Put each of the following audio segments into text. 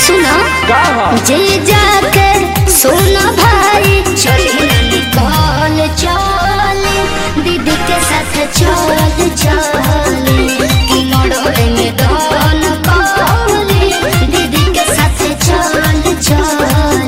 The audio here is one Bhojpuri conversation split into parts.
सुना जे जाके सुना भाई चली निकाल चल दीदी के साथ चल चल कि मोड़े में दान काली दीदी के साथ चल चल।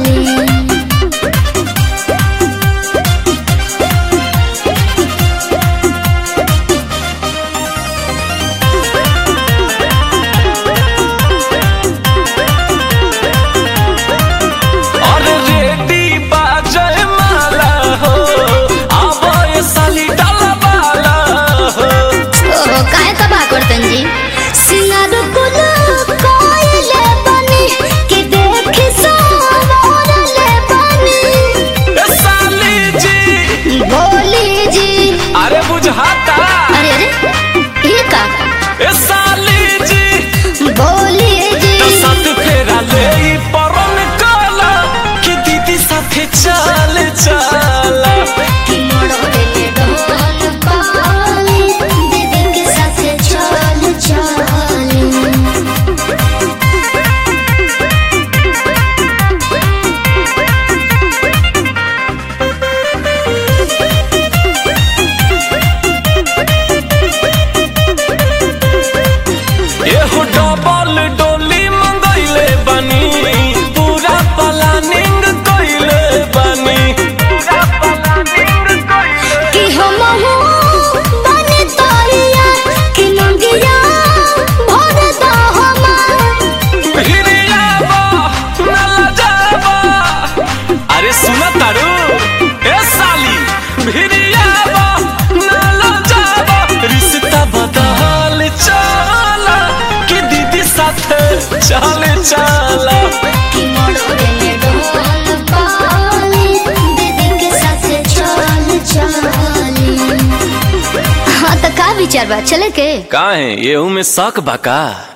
अरे ये का ए साली जी बोलिए जी तो साथ फेरा ले परन काला कि दीदी साथे चल चला कि मोड़े में दान काली दीदी के साथ चल चल। डबल डोली मंगैले बनी पूरा प्लानिंग कइले बनी कि हम बने तोरिया कि मंगिया भर दो हमार हिरिया बा नला जाबा। अरे सुना तारू ए साली हिरिया बा नला जाबा रिश्ता बदल चला कि दीदी साथे चल चला कि मोड़े में दान काली दीदी के साथ चल चल। हाँ तो का विचार बा चले के काहे एहू में शक बा का?